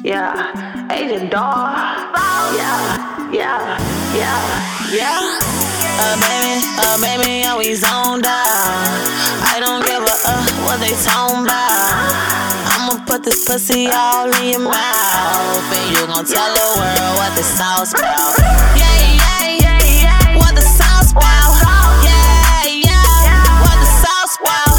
yeah. Agent Dog, yeah. Baby, always zoned out. I don't give what they talking about. I'ma put this pussy all in your mouth, and you gon' tell the world what the sauce about. Yeah. What the sauce about? Yeah. What the sauce about?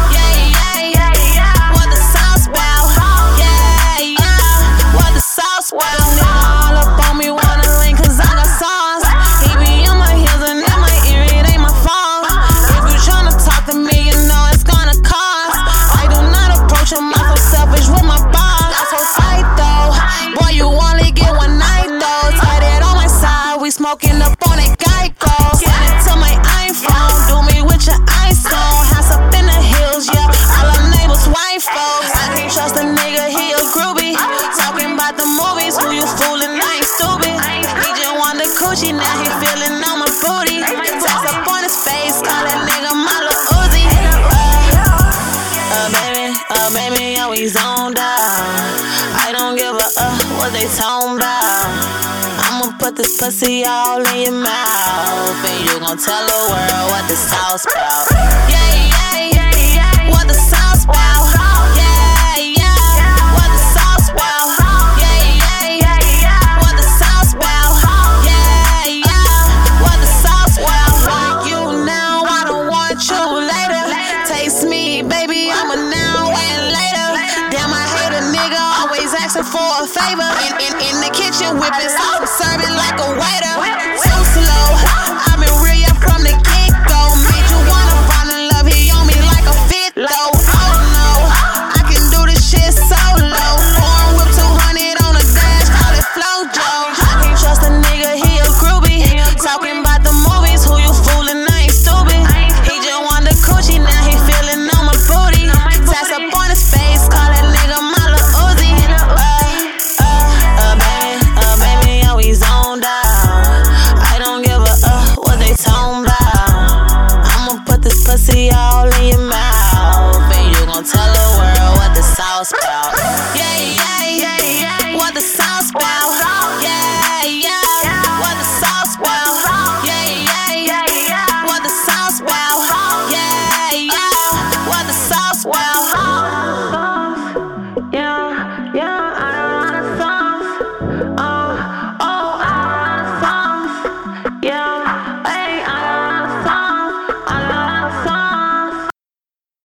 Yeah. What the sauce about? Yeah. What the sauce about? Nigga all up on me, wanna link 'cause I got sauce. He be in my heels and in my ear, it ain't my fault. If you tryna talk to me, you know it's gonna cost. I do not approach him, I'm so selfish with my boss. I'm so tight though, boy, you only get one night though. Tight it on my side, we smoking up on that Geico. Send it to my iPhone, do me with your ice on. House up in the hills, yeah, all our neighbors white folks. I can't trust a nigga, he a groupie. Talking about the movies, who you fooling, I ain't stupid. He just want the coochie, now he feeling on my booty. Text up on his face, call that nigga my lil' Uzi. Baby, always zoned out. I don't give what they talking about. I'ma put this pussy all in your mouth, and you gon' tell the world what the sauce about. Yeah. What the sauce about? Yeah. What the sauce about? Yeah. What the sauce about? Yeah. What the sauce about? Like you now, I don't want you later. Taste me, baby, I'm a now and later. Damn, I hate a nigga always asking for a favor. In the kitchen, whipping sauce, serve it like a waiter.